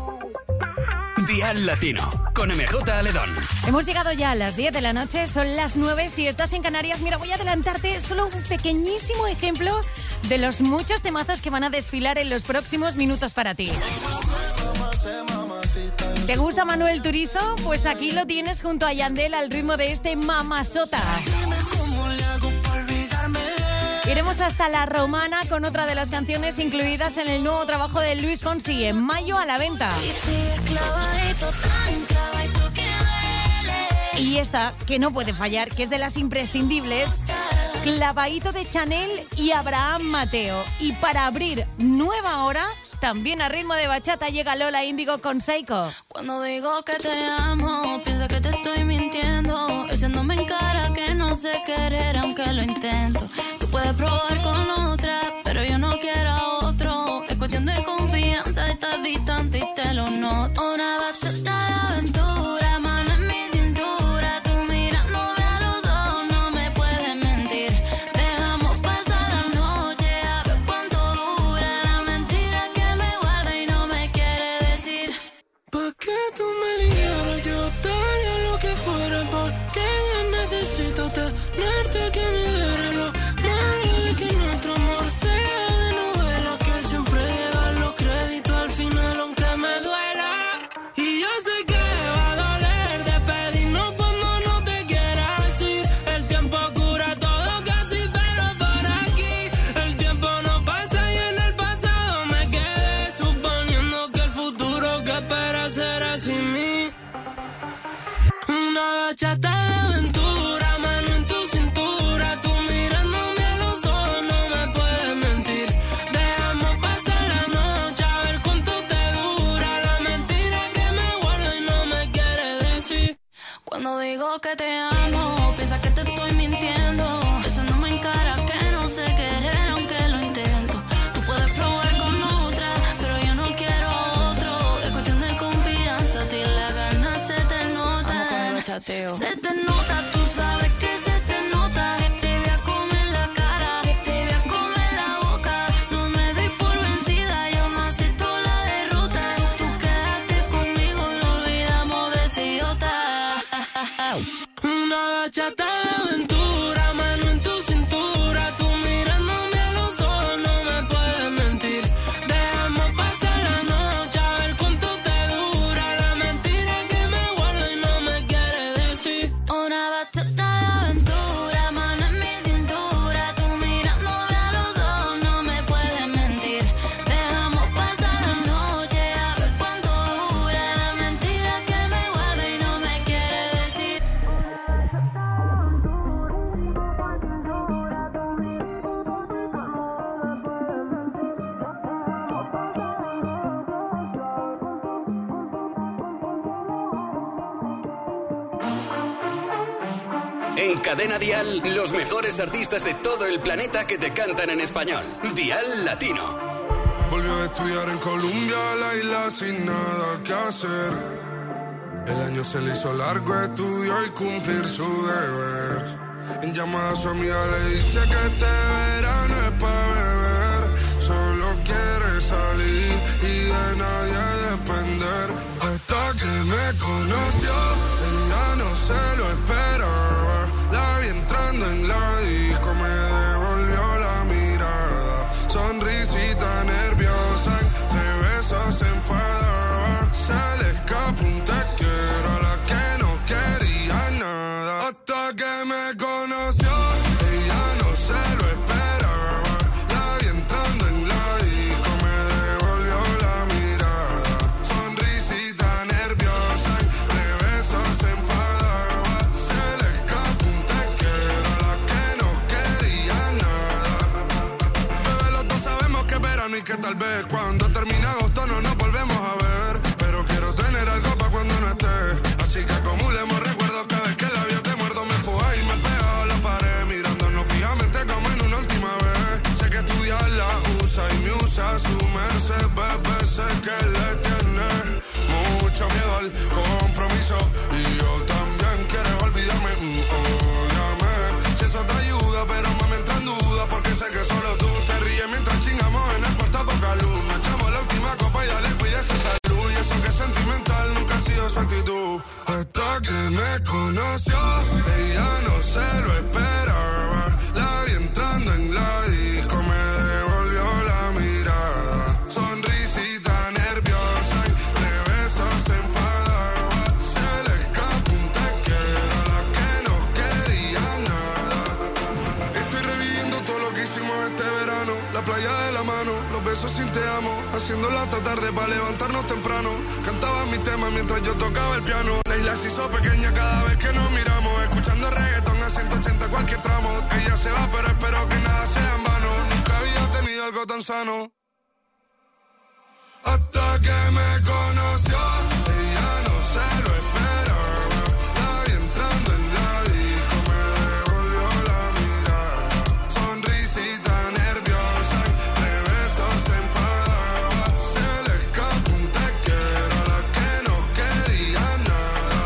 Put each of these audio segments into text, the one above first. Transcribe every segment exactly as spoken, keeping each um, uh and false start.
Dial Latino, con M J Aledón. Hemos llegado ya a las diez de la noche, son las nueve. Si estás en Canarias, mira, voy a adelantarte solo un pequeñísimo ejemplo de los muchos temazos que van a desfilar en los próximos minutos para ti. ¿Te gusta Manuel Turizo? Pues aquí lo tienes junto a Yandel al ritmo de este Mamazota. Iremos hasta La Romana con otra de las canciones incluidas en el nuevo trabajo de Luis Fonsi, En mayo a la venta. Y esta, que no puede fallar, que es de las imprescindibles, Clavadito de Chanel y Abraham Mateo. Y para abrir nueva hora, también a ritmo de bachata, llega Lola Índigo con Psycho. Cuando digo que te amo, piensa que te estoy mintiendo, echándome en cara que no sé querer aunque lo intento. Tú puedes probar con otra, pero yo no quiero a otro. Es cuestión de confianza, estás distante y te lo noto. Una bachata de aventura, mano en mi cintura, tú mirándome a los ojos, no me puedes mentir. Dejamos pasar la noche a ver cuánto dura la mentira que me guarda y no me quiere decir. ¿Pa' qué tú me ligaras? Yo daría lo que fuera porque ya necesito tenerte que me diera lo malo de que nuestro amor sea de novela, que siempre llegan los créditos al final aunque me duela. Y yo sé que va a doler despedirnos cuando no te quieras ir. El tiempo cura todo casi, pero por aquí el tiempo no pasa y en el pasado me quedé suponiendo que el futuro que espera será sin mí. Una bachata de aventura, mano en tu cintura, tú mirándome a los ojos, no me puedes mentir. Dejamos pasar la noche a ver cuánto te dura la mentira que me guarda y no me quiere decir. Cuando digo que te amo, piensa que te estoy mintiendo, besándome en cara que no sé querer aunque lo intento. Tú puedes probar con otra, pero yo no quiero otro. Es cuestión de confianza, a ti las ganas se te notan. Chateo. Se te nota, tú sabes que se te nota. Te voy a comer la cara, te voy a comer la boca. No me doy por vencida, yo no acepto la derrota. Tú quédate conmigo y no olvidamos de ese idiota. Una bachata de aventura, mano en tu cintura, tú mirándome a los ojos, no me puedes mentir. Dejamos pasar la noche a ver cuánto te dura la mentira que me guarda y no me quiere decir. Una bachata de aventura, mano en mi cintura, tú mirándome a los ojos, no me puedes mentir. Dejamos pasar la noche a ver cuánto dura la mentira que me guarda y no me quiere decir. En Cadena Dial, los mejores artistas de todo el planeta que te cantan en español. Dial Latino. Volvió a estudiar en Colombia, la isla sin nada que hacer. El año se le hizo largo, estudió y cumplir su deber. En llamada a su amiga le dice que este verano es pa' beber. Solo quiere salir y de nadie depender. Hasta que me conoció, ella no se lo esperaba. La vi entrando en la disco, me devolvió la mirada. Sonrisita nerviosa, entre besos se enfadaba. Se le escapó un te quiero a la que no quería nada. Hasta que me conoció, ella no se lo esperaba. La vi entrando en la disco, me devolvió la mirada. Sonrisita nerviosa, entre besos se enfadaba. Se le escapó un te quiero a la que me conoció, ella no se lo esperaba. La vi entrando en la disco, me devolvió la mirada. Sonrisita nerviosa, entre besos se enfadaba. Se le escapó un te quiero a la que no quería nada. Estoy reviviendo todo lo que hicimos este verano. La playa de la mano, los besos sin te amo. Haciéndola hasta tarde para levantarnos temprano. Cantaba mi tema mientras yo tocaba el piano. La isla se hizo pequeña cada vez que nos miramos. Escuchando reggaetón a ciento ochenta cualquier tramo. Ella se va pero espero que nada sea en vano. Nunca había tenido algo tan sano. Hasta que me conoció, ella no se lo esperaba. La vi entrando en la disco, me devolvió la mirada. Sonrisita nerviosa, entre besos se enfadaba. Se le escapó un te quiero a la que no quería nada.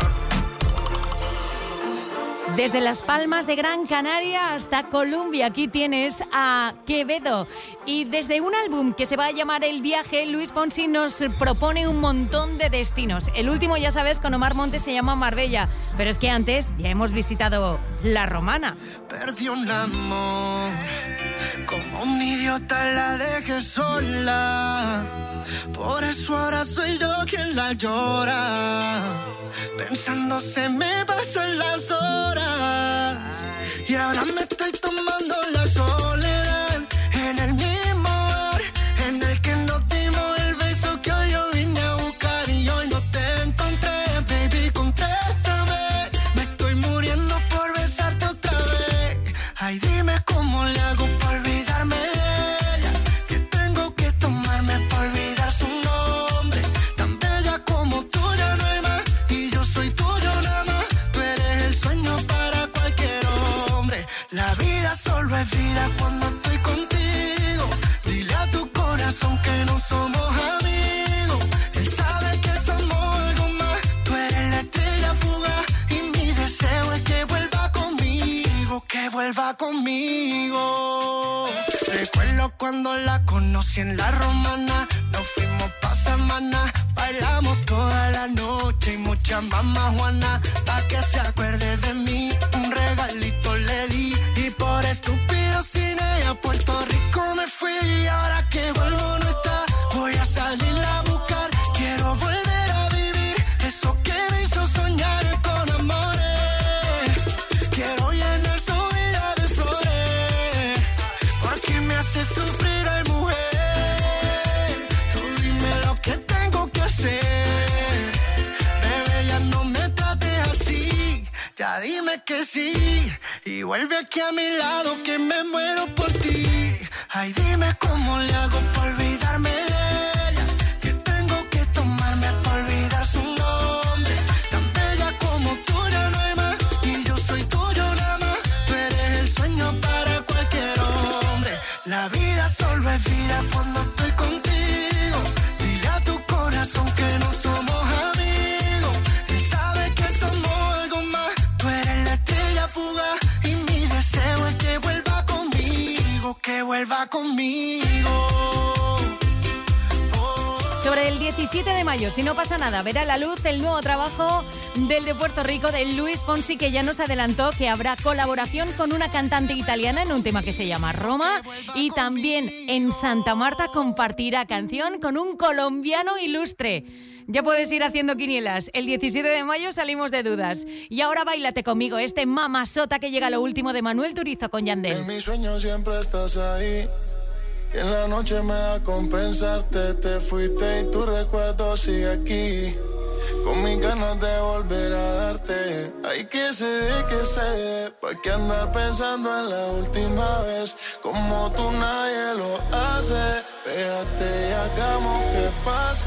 Desde Las Palmas de Gran Canaria hasta Colombia, aquí tienes a Quevedo. Y desde un álbum que se va a llamar El Viaje, Luis Fonsi nos propone un montón de destinos. El último, ya sabes, con Omar Montes se llama Marbella. Pero es que antes ya hemos visitado La Romana. Perdí un amor, como un idiota la dejé sola. Por eso ahora soy yo quien la llora. Pensando se me pasan las horas. Y ahora me estoy tomando la soledad. En el mismo bar en el que nos dimos el beso que hoy yo vine a buscar. Y hoy no te encontré, baby, contéstame. Me estoy muriendo por besarte otra vez. Ay, dime cómo le hago para olvidarme de ella. Que tengo que tomarme para olvidar su nombre. Tan bella como tú ya no hay más. Y yo soy tuyo nada más. Tú eres el sueño para cualquier hombre. La vida solo es vida cuando estoy contigo. Dile a tu corazón que no somos amigos. Él sabe que somos algo más. Tú eres la estrella fugaz. Y mi deseo es que vuelva conmigo. Que vuelva conmigo. Recuerdo cuando la conocí en La Romana. Nos fuimos pa' semana. Bailamos toda la noche y muchas mamás Juana. Pa' que se acuerde de mí, un regalito le di. Y por estúpido sin ella a Puerto Rico me fui. Y ahora que vuelvo no está, voy a salirla a buscar. Quiero volver a vivir eso que me hizo soñar con amores. Quiero llenar su vida de flores, porque me hace sufrir al mujer. Tú dime lo que tengo que hacer. Bebé, ya no me trates así. Ya dime que sí. Y vuelve aquí a mi lado que me muero por ti. Ay, dime cómo le hago para olvidarme de ella. Que tengo que tomarme para olvidar su nombre. Tan bella como tú ya no hay más. Y yo soy tuyo nada más. Tú eres el sueño para cualquier hombre. La vida solo es vida cuando estoy contigo. Dile a tu corazón que no somos amigos. Él sabe que somos algo más. Tú eres la estrella fugaz. Y mi deseo es que vuelva conmigo. Que vuelva conmigo. Sobre el diecisiete de mayo, si no pasa nada, verá la luz el nuevo trabajo del de Puerto Rico, de Luis Fonsi, que ya nos adelantó que habrá colaboración con una cantante italiana en un tema que se llama Roma, y también en Santa Marta compartirá canción con un colombiano ilustre. Ya puedes ir haciendo quinielas. El diecisiete de mayo salimos de dudas. Y ahora báilate conmigo este Mamazota, que llega lo último de Manuel Turizo con Yandel. En mi sueño siempre estás ahí. Y en la noche me da compensarte. Te fuiste y tu recuerdo sigue aquí. Con mis ganas de volver a darte. Hay que se dé, que se dé. ¿Pa' qué andar pensando en la última vez? Como tú nadie lo hace. Pégate y hagamos que pase.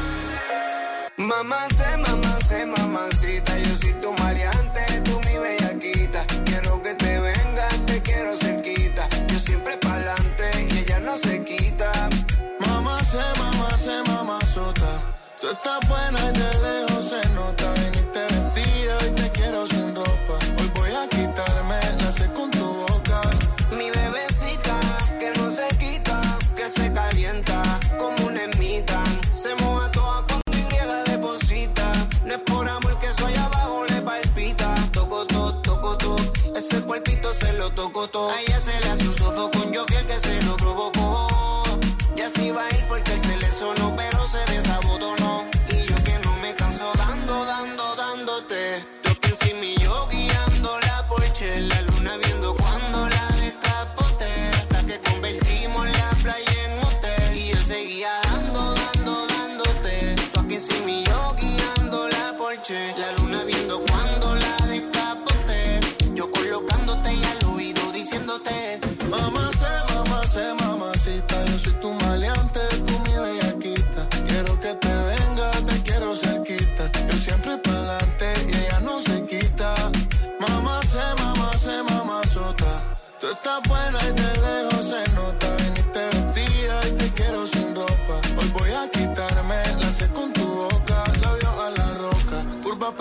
Mamá sé, mamá sé, mamacita. Yo soy tu maleante, tú mi bellaquita. Quiero que te vengas, te quiero cerquita. Yo siempre pa'lante y ella no se quita. Mamá sé, mamá sé, mamazota. Tú estás buena y de lejos se nota. Viniste vestida y te quiero sin ropa. Hoy voy a quitarme la sed con tu boca. Mi bebecita, que no se quita, que se calienta como una ermita. Se moja toda cuando Y deposita. No es por amor que soy abajo le palpita.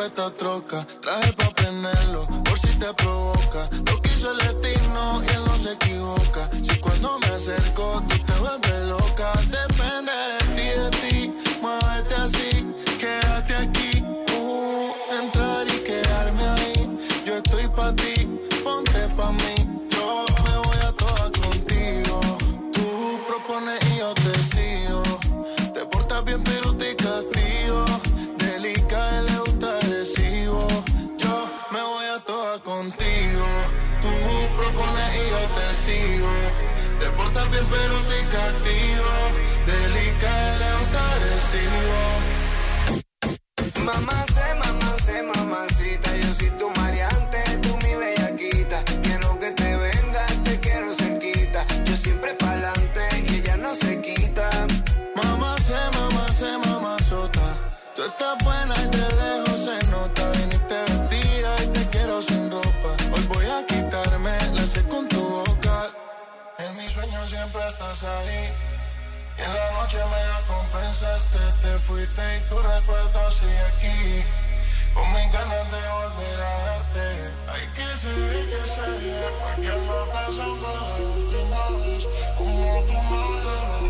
esta troca. Traje pa' prenderlo, por si te provoca. Lo que hizo el destino y él no se equivoca. Si cuando me acerco tú te vuelves loca. Depende de ti, de ti, muévete así. Quédate aquí, uh, entrar y quedarme ahí. Yo estoy pa' ti, ponte pa' mí. Yo me voy a todas contigo. Tú propones y yo te sigo. Te portas bien pero te castigo. Delicada, le gusta agresivo. Yo me voy a todas contigo. Tú propones y yo te sigo. Te portas bien pero te castigo. Delicada, le gusta agresivo. Mamá sé, mamá sé, mamacita, yo soy tu maleante, tú mi bellaquita. Quiero que te vengas, te quiero cerquita. Yo siempre pa'lante y ella no se quita. Mamá sé, mamá sé, mamazota. Tú estás buena y de lejos se nota. Viniste vestida y te quiero sin ropa. Hoy voy a quitarme la sed con tu boca. En mis sueños siempre estás ahí. Y en la noche me da compensaste. Te fuiste y tu recuerdo sigue aquí. Con mis ganas de volver a darte. Hay que seguir, que seguir. Porque no pasando la última vez. Como tú nadie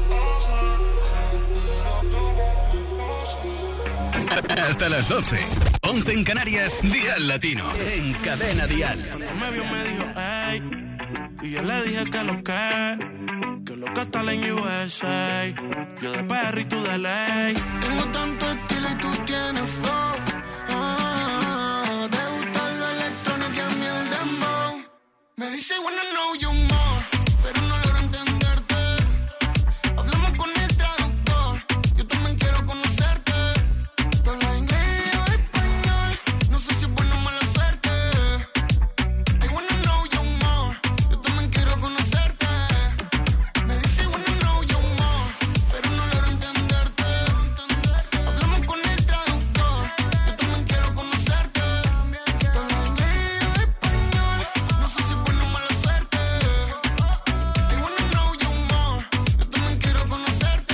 lo pasa. Hasta las doce. once en Canarias, Dial Latino. En Cadena Dial. Cuando me vio me dijo, ey. Y yo le dije que lo que, que lo que está en U S A. Yo de perro y tú de ley. Tengo tanto estilo y tú tienes flow. Ah, te gusta lo electrónico y a mí el dembow. Me dice, wanna know you more, pero no logro entenderte. Hablamos con el traductor, yo también quiero conocerte. Tú hablas inglés o español, no sé si es buena o mala suerte. I wanna know you more, yo también quiero conocerte. Me dice, wanna know you more, pero no logro entenderte. Hablamos con el traductor, yo también quiero conocerte. Tú hablas inglés o español, no sé si es buena o mala suerte. I wanna know you more, yo también quiero conocerte.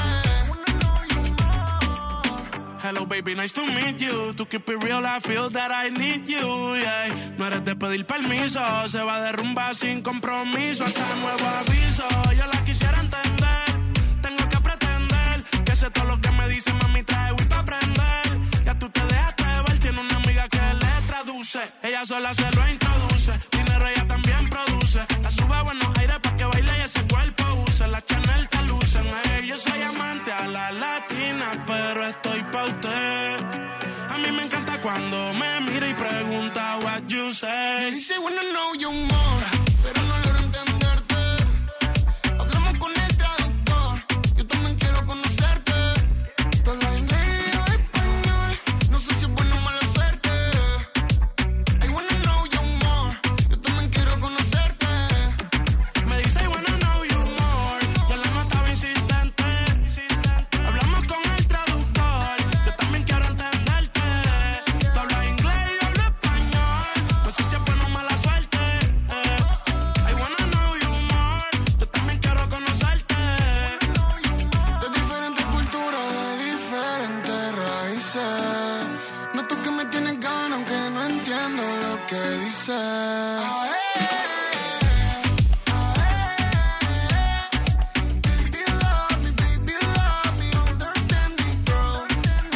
Hello baby, nice to meet you. To keep it real, I feel that I need you, yeah. No eres de pedir permiso, se va a derrumbar sin compromiso. Hasta nuevo aviso, yo la quisiera entender. Tengo que pretender que sé todo lo que me dice, mami, trae Wii pa' aprender. Ya tú te dejaste ver, tiene una amiga que le traduce. Ella sola se lo introduce, dinero ella también produce. La sube a buenos aires pa' que baile y ese cuerpo use. La Chanel te lucen, hey, yo soy amante a la latina, pero estoy pa' usted. A mí me encanta cuando me mira y pregunta what you Me say. dice, wanna know you more, pero no logro entenderte. Hablamos con el traductor, yo también quiero conocerte. Tú hablas inglés o español, no sé si es buena o mala suerte. I wanna know you more, yo también quiero conocerte. Me dice I wanna know you more, yo la notaba insistente. Hablamos con el traductor, yo también quiero entenderte. Tú hablas inglés y yo hablo español, no sé si es buena o mala suerte. eh. I wanna know you more, yo también quiero conocerte. De diferentes culturas, de diferentes raíces. Noto que me tienes ganas, aunque no entiendo lo que dices. Baby, love me, baby, love me, understand me, girl.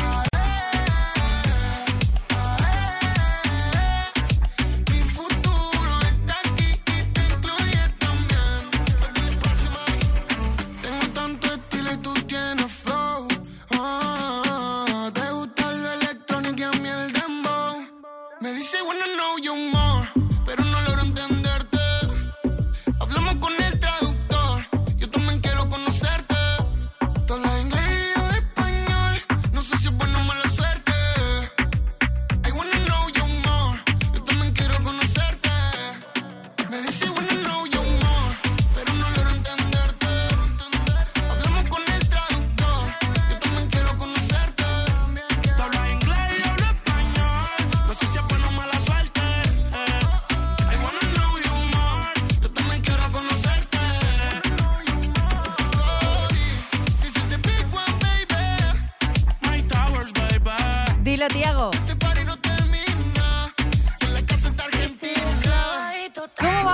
Mi futuro está aquí y te incluye también. Tengo tanto estilo y tú tienes flow. Ah, te gusta lo electrónico y a mí el dembow. Me dice, wanna know you more, pero no logro entenderte. Hablamos con el traductor, yo también quiero conocerte. Tú hablas inglés o español, no sé si es buena o mala suerte. I wanna know you more, yo también quiero conocerte. Me dice, wanna know you more, pero no logro entenderte. Hablamos con el traductor, yo también quiero conocerte. Tú hablas inglés y yo hablo español, no sé si es buena o mala suerte. eh. I wanna know you more, yo también quiero conocerte. This is the big one, baby. My towers, baby. Dilo, Tiago. Este party no termina.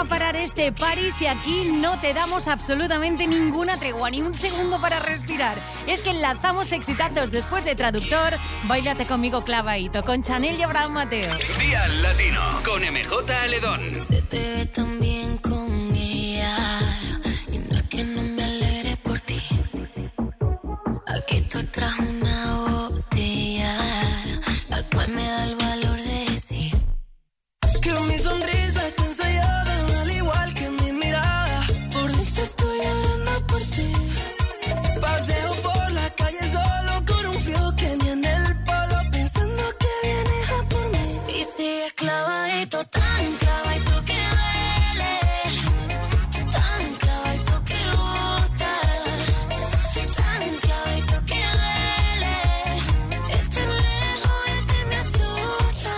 a parar este party si aquí no te damos absolutamente ninguna tregua, ni un segundo para respirar. Es que enlazamos exitazos después de Traductor. Báilate conmigo clavadito, con Chanel y Abraham Mateo. Día Latino, con M J Aledón. Se te ve tan bien con ella, y no es que no me alegre por ti. Aquí estoy tras una botella, la cual me da el valor de decir que mi sonrisa está ensayada, al igual que mi mirada. Por dentro estoy llorando por ti. Paseo por la calle solo con un frío que ni en el polo, pensando que vienes a por mí. y sigues clavadito, tan clavadito que duele, tan clavadito que gusta, tan clavadito que duele. Estar lejos de ti me asusta.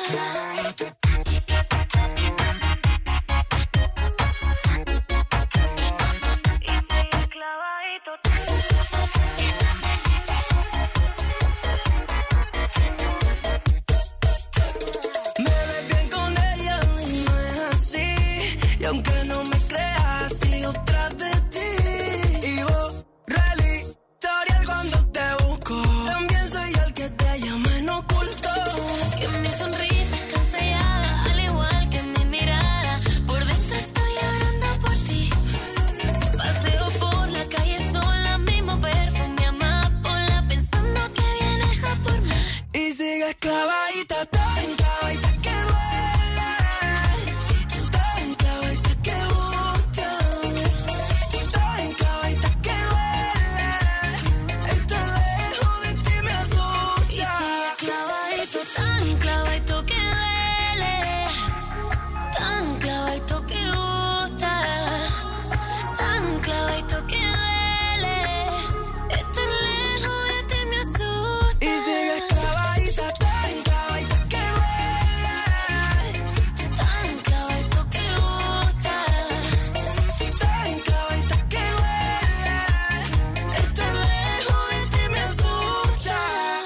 Me ves bien con ella y no es así. Y aunque no me creas, sigo tras de ti. Y borra el historial cuando te busco. También soy el que te llama en oculto. Que mi sonrisa está sellada, al igual que mi mirada. Por dentro estoy llorando por ti. Paseo por la calle sola, mismo perfume amapola, pensando que vienes a por mí. Y sigues clavadita, tan clavadita que duele, tan clavadita que gusta, tan clavadita que duele. Estar lejos de ti me Y asusta. sigues clavadito, tan clavadito que duele, tan clavadito que gusta, tan clavadito que duele. Estar lejos de ti me asusta. Y sigues clavadita, tan clavadita que duele, Tan clavadito que gusta, tan clavadita que duele. Estar lejos de ti me asusta.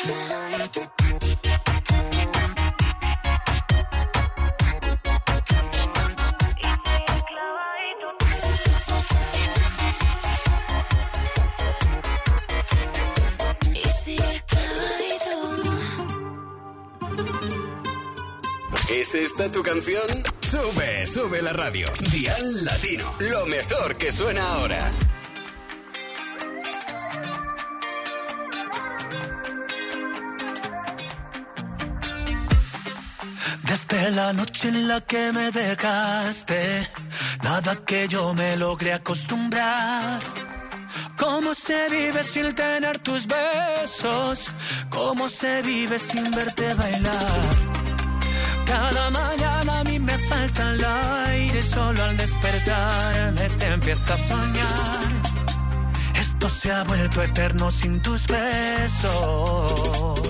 y sigues clavadito. ¿Es esta tu canción? Sube, sube la radio. Dial Latino, lo mejor que suena ahora. Desde la noche en la que me dejaste, nada que yo me logré acostumbrar. ¿Cómo se vive sin tener tus besos? ¿Cómo se vive sin verte bailar? Cada mañana a mí me falta el aire, solo al despertarme te empiezo a soñar. Esto se ha vuelto eterno sin tus besos.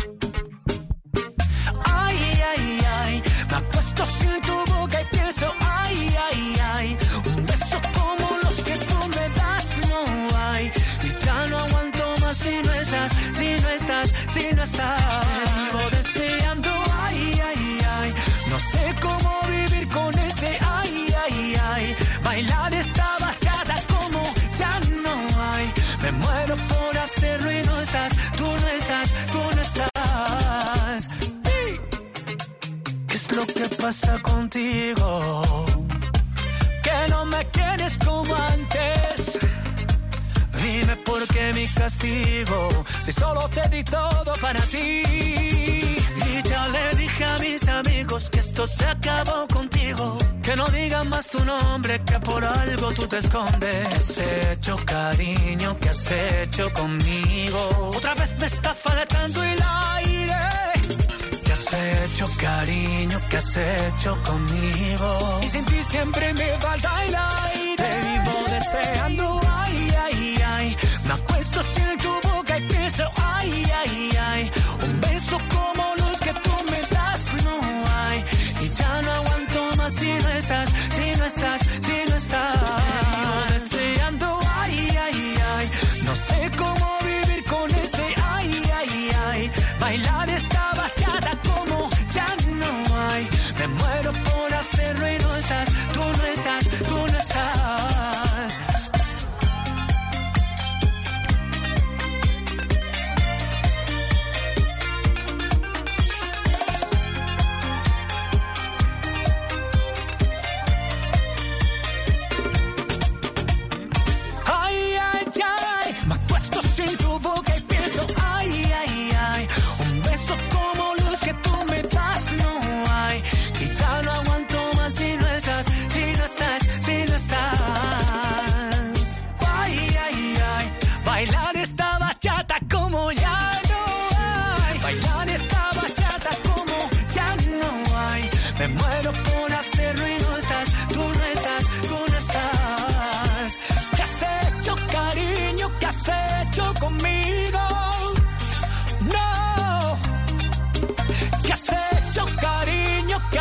Ay, ay, ay, me acuesto sin tu boca y pienso, ay, ay, ay, un beso como los que tú me das no hay. Y ya no aguanto más si no estás, si no estás, si no estás. Te vivo deseando, ay, ay, ay, no sé cómo vivir con ese, ay, ay, ay. Bailar esta bachata como ya no hay. Me muero por hacerlo y no estás, tú no estás, tú no estás. ¡Hey! ¿Qué es lo que pasa contigo? Que no me quieres como antes. Dime por qué mi castigo, si solo te di todo para ti. Y ya le dije a mis amigos que esto se acabó contigo. Que no digan más tu nombre, que por algo tú te escondes. ¿Qué has hecho, cariño? ¿Qué has hecho conmigo? Otra vez me está faltando el aire. ¿Qué has hecho, cariño? ¿Qué has hecho conmigo? Y sin ti siempre me falta el aire. Te vivo deseando, ay, ay, ay. Me acuesto sin tu boca y pienso, ay, ay, ay. Un beso como los que tú me das no hay. Y ya no aguanto más si no estás, si no estás, si no estás. Te vivo deseando, ay, ay, ay. No sé cómo vivir con ese, ay, ay, ay. Bailar esta bachata como ya no hay. Me muero por hacerlo y no estás, tú no estás.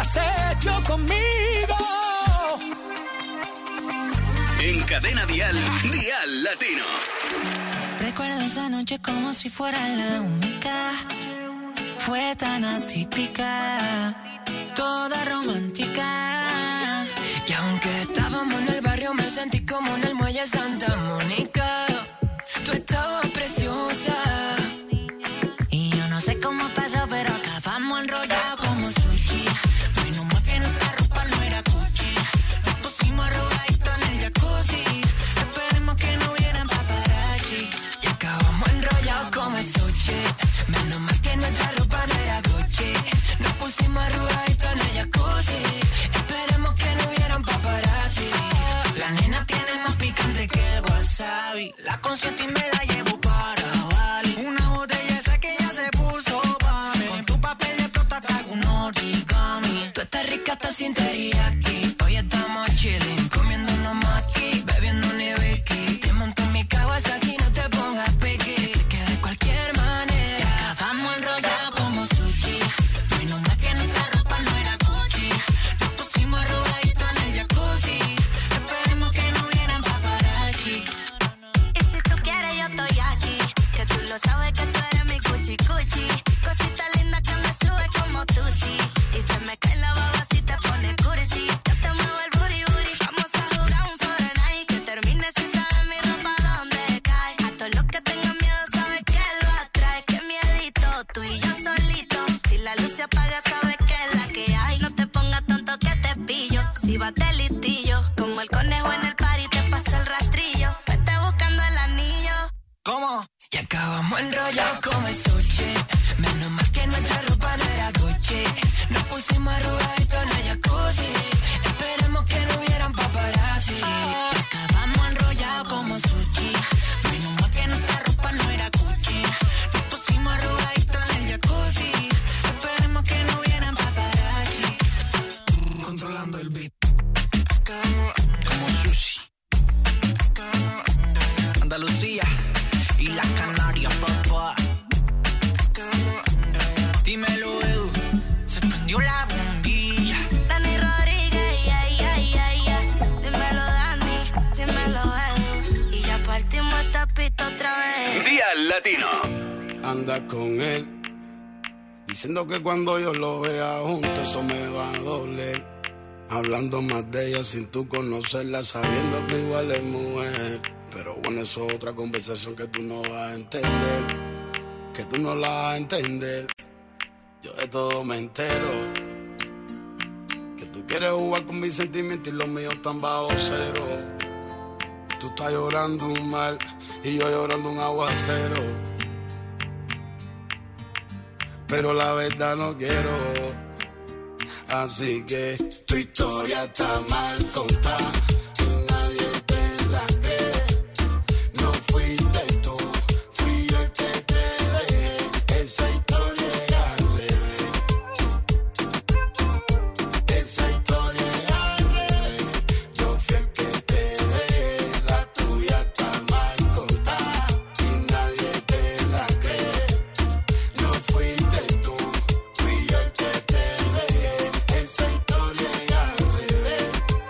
has hecho conmigo. En Cadena Dial, Dial Latino. Recuerdo esa noche como si fuera la única. Fue tan atípica, toda romántica. Y aunque estábamos en el barrio, me sentí como en el muelle Santa Mónica. Tú estabas preciosa. Y yo no sé cómo pasó, pero acabamos enrollados como sushi. Menos mal que nuestra ropa no era Gucci. Nos pusimos arrugaditos en el jacuzzi. Esperemos que no hubieran paparazzi. Y acabamos enrollados como sushi. Menos mal que nuestra ropa no era Gucci. Nos pusimos arrugaditos en el jacuzzi. Esperemos que no hubieran paparazzi. La nena tiene más picante que el wasabi. La consueto y me la llevo para Bali. Una botella esa que ya se puso pa' mí. Con tu papel de prota te hago un origami. Tú estás rica, estás sin teriyaki. Hoy estamos chilling, comiéndonos maqui, bebiendo un whisky. Te monto en mi Kawasaki, no te pongas piqui. Que se quede de cualquier manera. Y acabamos enrollados como sushi. Menos mal que nuestra ropa no era Gucci. Nos pusimos arrugaditos en el jacuzzi. Esperemos que no hubieran paparazzi. Y si tú quieres yo estoy aquí. Que tú lo sabes que tú eres mi cuchi cuchi. Cosita linda que me sube como tú sí. Y se me cae la baba si te pone cursi. Yo te muevo el booty booty. Vamos a jugar un Fortnite. Que termine sin saber mi ropa dónde cae. A todos los que tengan miedo sabes que lo atrae. Que miedito, tú y yo solito. Si la luz se apaga sabes que es la que hay. No te pongas tonto que te pillo. Si vas de listillo, como el conejo en el party te paso el rastrillo. Vete buscando el anillo. ¿Cómo? Y acabamos enrollados como el sushi. Menos mal que nuestra ropa no era Gucci. Nos pusimos arrugaditos en el jacuzzi. Esperemos que no hubieran paparazzi. Acabamos enrollados como sushi. Menos mal que nuestra ropa no era Gucci. Nos pusimos arrugaditos en el jacuzzi. Esperemos que no hubieran paparazzi. Controlando el beat. Como sushi. Andalucía y las Canarias, papá. Dímelo, Edu. Se prendió la bombilla. Dani Rodríguez, yeah, yeah, yeah, yeah. Dímelo, Dani, dímelo, Edu. Y ya partimos esta pista otra vez. Dial Latino. Anda con él, diciendo que cuando yo lo vea junto eso me va a doler. Hablando más de ella sin tú conocerla, sabiendo que igual es mujer. Pero bueno, eso es otra conversación que tú no vas a entender, que tú no la vas a entender. Yo de todo me entero, que tú quieres jugar con mis sentimientos y los míos están bajo cero. Tú estás llorando un mal y yo llorando un aguacero. Pero la verdad no quiero, así que tu historia está mal contada. Nadie te la cree. No fuiste tú, fui yo el que te dejé. Esa historia es al revés. Esa historia es al revés. Yo fui el que te dejé. La tuya está mal contada y nadie te la cree. No fuiste tú, fui yo el que te dejé. Esa historia es al revés.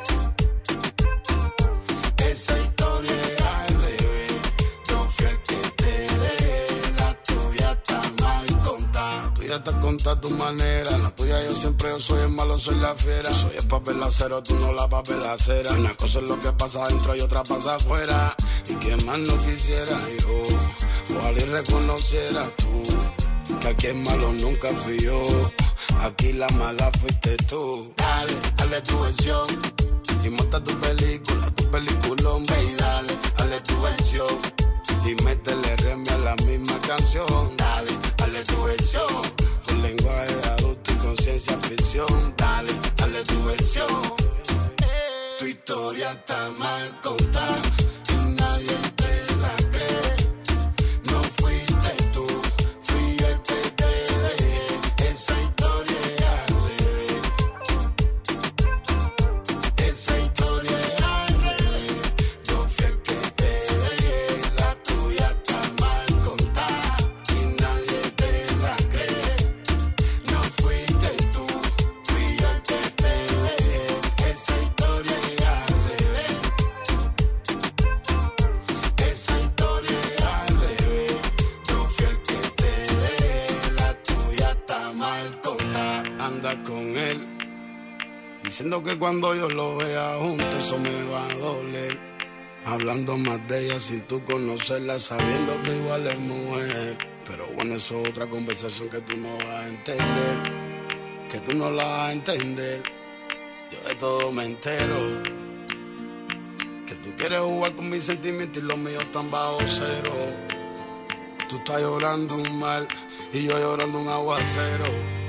Esa historia es al revés. Yo fui el que te dejé. La tuya está mal contada. La tuya está contada a tu manera. La tuya yo siempre yo soy el malo, soy la fiera. Soy el papel acero, tú no la papel acera. Una cosa es lo que pasa adentro y otra pasa afuera. Y que más no quisiera yo, ojalá y reconociera tú, que aquí el malo nunca fui yo. Aquí la mala fuiste tú. Dale, dale tu versión y monta tu película, tu peliculón, ve y dale, dale tu versión y métele remi a la misma canción. Dale, dale tu versión con lenguaje de adulto y conciencia ficción. Dale, dale tu versión. Tu historia está mal contada y nadie te la cree. No fuiste tú, fui yo el que te dejé. Esa historia es al revés. Esa historia es al revés. Yo fui el que te dejé. La tuya está mal contada y nadie te la cree. No fuiste tú, fui yo el que estás con él. Diciendo que cuando yo lo vea junto eso me va a doler. Hablando más de ella sin tú conocerla, sabiendo que igual es mujer. Pero bueno, eso es otra conversación que tú no vas a entender, que tú no la vas a entender. Yo de todo me entero, que tú quieres jugar con mis sentimientos y los míos están bajo cero. Tú estás llorando un mal y yo llorando un aguacero,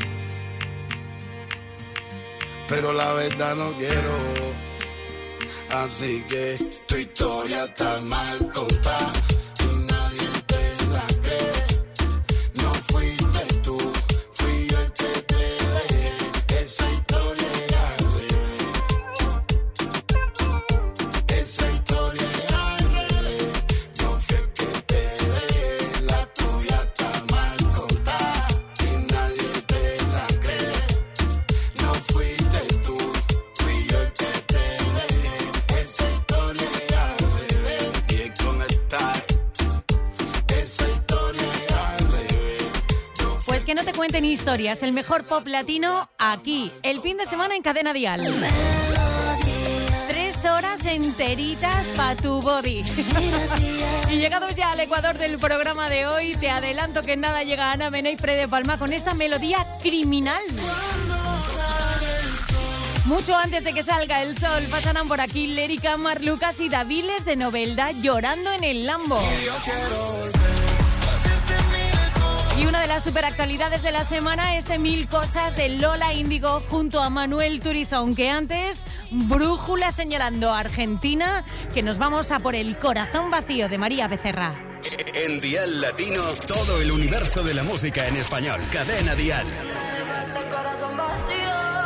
pero la verdad no quiero. Así que tu historia está mal contada, nadie te la cree. No fuiste tú, fui yo el que te dejé. Esa historia es al revés. Esa historia es al revés. No fui el que te dejé. La tuya está mal contada y nadie te la cree. No fuiste tú, fui yo el que te dejé. Esa historia es al revés. Y es con esta. Esa historia es al revés. Pues que no te cuenten historias, el mejor pop latino aquí, el fin de semana en Cadena Dial. Tres horas enteritas pa' tu body. Y llegados ya al ecuador del programa de hoy, te adelanto que en nada llega Ana Mena y Fred de Palma con esta melodía criminal. Mucho antes de que salga el sol, pasarán por aquí Lérica, Marlucas y Daviles de Novelda llorando en el Lambo. Y una de las superactualidades de la semana es de Mil Cosas de Lola Índigo junto a Manuel Turizo, aunque antes, brújula señalando a Argentina, que nos vamos a por el corazón vacío de María Becerra. En Dial Latino, todo el universo de la música en español. Cadena Dial. El corazón vacío,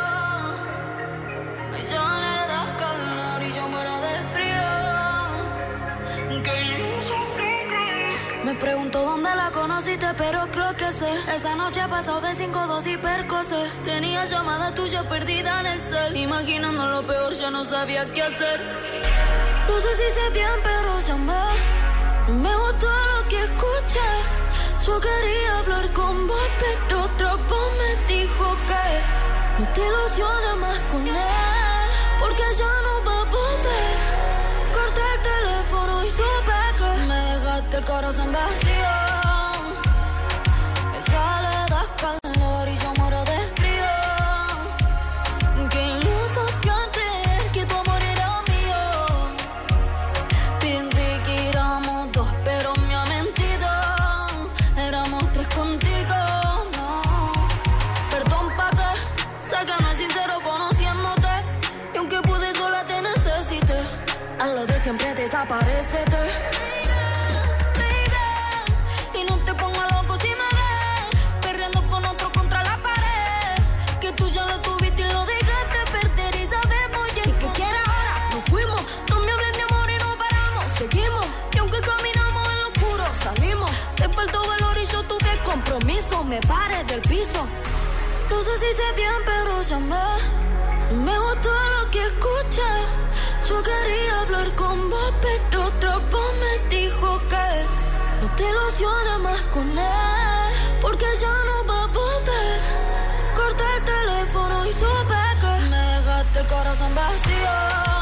ella le da calor y yo muero de frío. Que iluso fue. Me pregunto dónde la conociste, pero creo que sé. Esa noche pasó de cinco dos y percocé. Tenía llamada tuya perdida en el cel. Imaginando lo peor, ya no sabía qué hacer. No sé si sé bien, pero llamé. No me gustó lo que escuché. Yo quería hablar con vos, pero otra voz me dijo que no te ilusiones más con él, porque ya no va a volver. Corté el teléfono y supe que me dejaste el corazón vacío. Ella le da calor y yo muero de frío. Qué iluso fue al creer que tu amor era mío. Pensé que éramos dos, pero me ha mentido. Éramos tres contigo, no. Perdón pa' que, sé que no es sincero conociéndote. Y aunque pude sola te necesité. A lo de siempre desaparécete. Y no te pongas loco si me ves perreando con otro contra la pared. Que tú ya lo tuviste y lo dejaste perder. Y sabemos ya ¿y qué quieres ahora? Nos fuimos, no me hables de amor y no paramos. Seguimos, y aunque caminamos en lo oscuro salimos. Te faltó valor y yo tuve compromiso. Me paré del piso. No sé si sé bien, pero llamé. No me gustó lo que escuché. Yo quería hablar con vos, pero otra voz me dijo que no te ilusiones más con él, porque ya no va a volver. Corté el teléfono y supe que me dejaste el corazón vacío.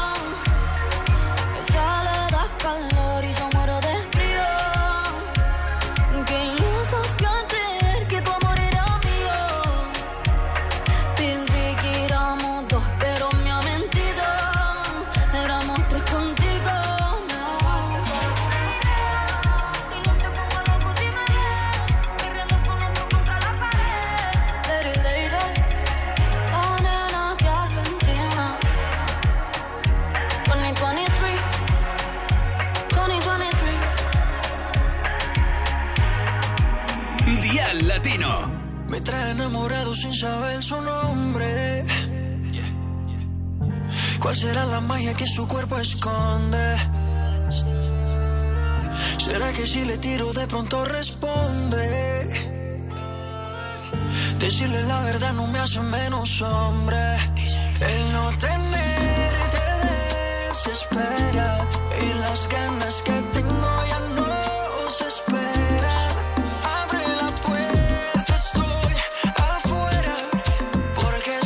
Ella le da calor y yo muero de frío. Qué iluso fue al creer que tu amor era mío. Pensé que éramos dos, pero me ha mentido. Éramos tres contigo, no. Y no te pongo loco si me ves perreando con otro contra la pared. Lady, lady, la nena que Argentina. veinte veintitrés, veinte veintitrés. Dial Latino. Me trae enamorado sin saber su nombre. ¿Cuál será la magia que su cuerpo esconde? ¿Será que si le tiro de pronto responde? Decirle la verdad no me hace menos hombre. El no tenerte desespera y las ganas que tengo ya no se esperan. Abre la puerta, estoy afuera, porque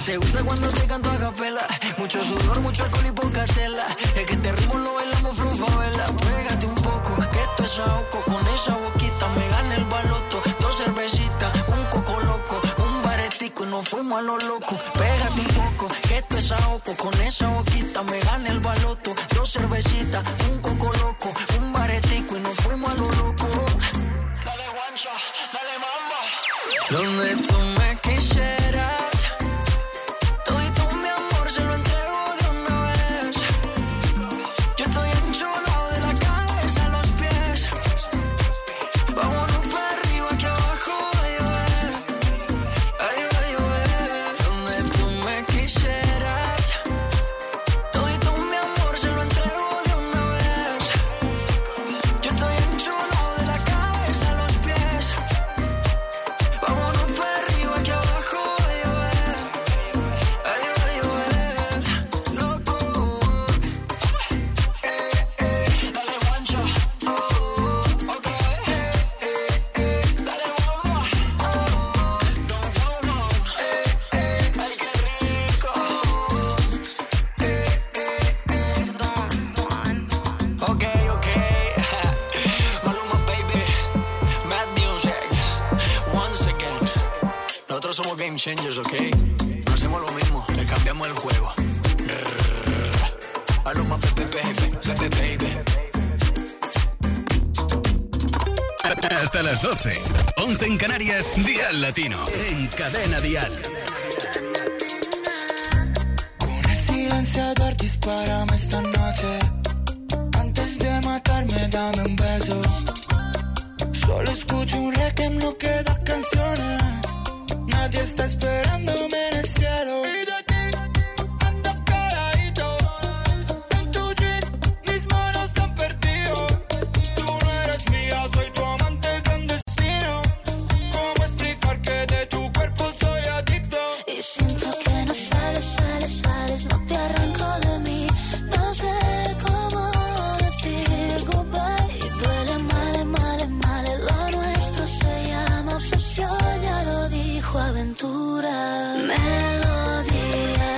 te gusta cuando te canto a capela. Mucho sudor, mucho alcohol y poca tela. Es que este ritmo lo bailamos frufavela. Pégate un poco, que esto es ahogo. Con esa boquita me gana el baloto. Dos cervecitas, un coco loco, un baretico y nos fuimos a lo loco. Pégate un poco, que esto es ahogo. Con esa boquita me gana el baloto. Dos cervecitas, un coco loco, un baretico y nos fuimos a lo loco. Dale guancha, dale mamba. Donde tú me quisieras, todito mi amor se lo entrego de una vez. Yo estoy enchulado de la cabeza a los pies. Vámonos para arriba que abajo va a llover. Ay, va a llover. Donde tú me quisieras, todito mi amor se lo entrego de una vez. Yo estoy enchulado de la cabeza a los pies. Vámonos para arriba que abajo va a llover. Ay, va a llover. Loco. Eh, eh. Dale guancho. Oh, ok. Eh, eh, eh. Dale bomba. Oh, don't go wrong. Eh, eh. Ay, qué rico. Eh, eh, eh. Ok, ok. Maluma, baby. Mad music. Once again. Nosotros somos game changers, ok. No hacemos lo mismo, le cambiamos el juego. Maluma, baby, baby, baby, baby. Hasta las doce. once en Canarias, Dial Latino. En Cadena Dial. Con el silenciador dispárame esta noche. Antes de matarme dame un beso. Solo escucho un reggae, no quedan canciones. Nadie está esperándome en el cielo. Y de ti ando caladito. En tu jeans mis manos se han perdido. Tú no eres mía, soy tu amante clandestino. ¿Cómo explicar que de tu cuerpo soy adicto? Y siento que no sales, sales, sales, no te arranco de mí. No sé cómo decir goodbye. Y duele mal, mal, mal. Lo nuestro se llama obsesión, ya lo dijo Aventura. Melodía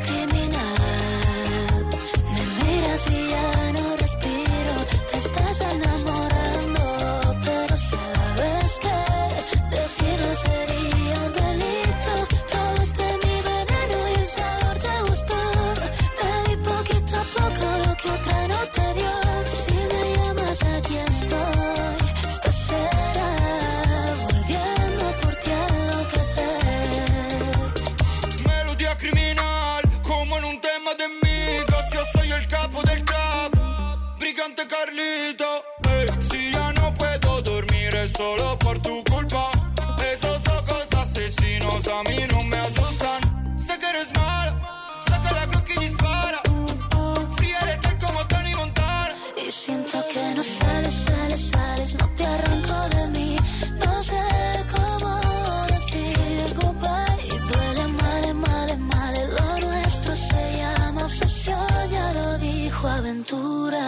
criminal. Me miras y ya no respiro. Te estás enamorando, pero sabes que decirlo sería un delito. Probaste mi veneno y el sabor te gustó. Te di poquito a poco lo que otra no te dio. Si me llamas aquí estoy. Esta será volviendo por ti a enloquecer. Melodía criminal, como en un tema de amigos. Yo soy el capo del trap, brigante Carlito. Ey, si ya no puedo dormir es solo por tu culpa. Esos ojos asesinos a mí no me asustan. Sé que eres mala, saca la Glock y dispara. Fría letal como Tony Montana. Y siento que no sales, sales, sales, no te arranco de mí. No sé cómo decir goodbye. Y duele mal, mal, mal. Lo nuestro se llama obsesión, ya lo dijo Aventura.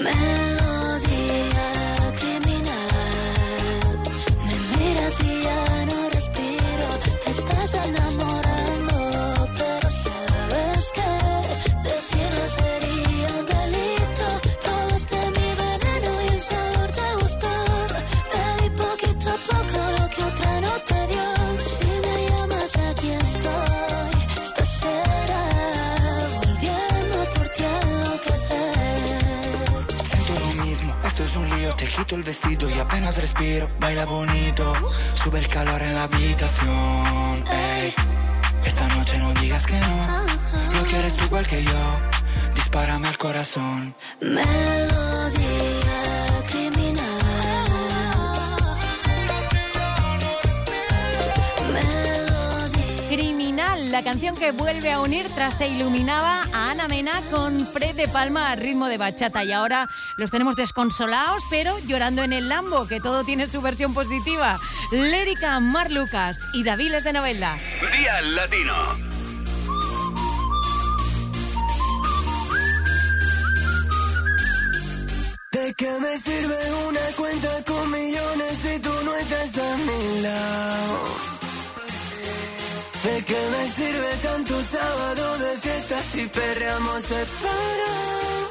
Melodía criminal. Me miras y ya no respiro. Te estás enamorando, pero sabes que decirlo sería un delito. Probaste mi veneno y el sabor te gustó. Te di poquito a poco lo que otra no te dio. Si me llamas aquí estoy. Esta será volviendo por ti a enloquecer. Siento lo mismo, esto es un lío. Te quito el vestido y apenas respiro. Baila bonito, sube el calor en la habitación. Ey, esta noche no digas que no. Lo quieres tú igual que yo. Dispárame al corazón. Melodía criminal. Melodía. Criminal, la canción que vuelve a unir tras se iluminaba a Ana Mena con Fred de Palma a ritmo de bachata. Y ahora los tenemos desconsolados, pero llorando en el Lambo, que todo tiene su versión positiva. Lérica, Mar Lucas y Daviles de Novelda. Dial Latino. ¿De qué me sirve una cuenta con millones si tú no estás a mi lado? ¿De qué me sirve tanto sábado de fiesta si perreamos separados?